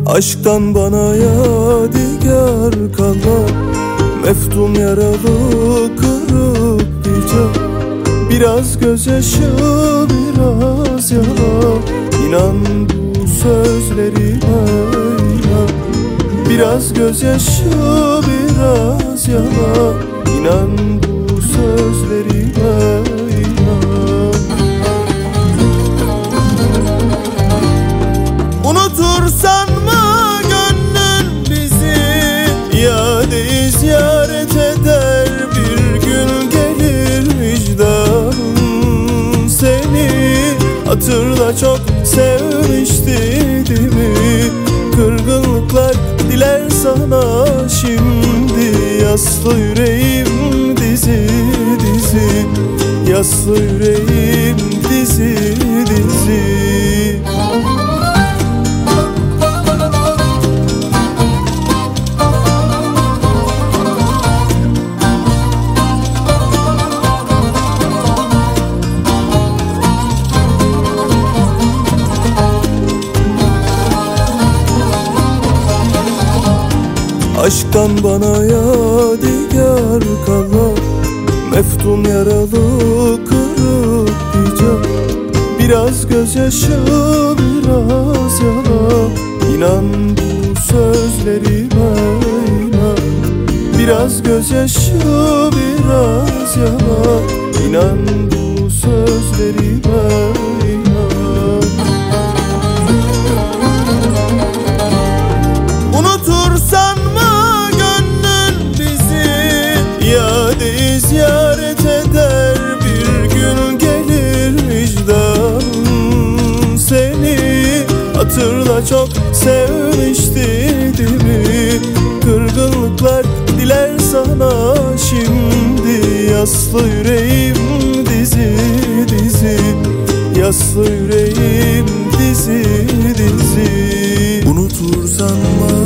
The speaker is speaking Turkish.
Aşktan bana yadigar kalan meftun yaralı kırık bir can. Biraz gözyaşı biraz yalan, İnan bu sözlerime inan. Biraz gözyaşı biraz yalan, İnan bu sözlerime inan. Unutursan mı gönlün bizi, iade ziyaret eder bir gün gelir vicdan. Seni hatırla çok sevmişti değil mi? Kırgınlıklar diler sana şimdi. Yaslı yüreğim dizi dizi, yaslı yüreğim dizi dizi. Aşktan bana yadigar kalan meftun yaralı kırık bir can. Biraz gözyaşı biraz yalan, İnan bu sözlerime inan. Biraz gözyaşı biraz yalan, İnan bu sözlerime inan. Unutursan ziyaret eder bir gün gelir vicdan. Seni hatırla çok sevmişti değil mi? Kırgınlıklar diler sana şimdi. Yaslı yüreğim dizi dizi, yaslı yüreğim dizi dizi. Unutursan mı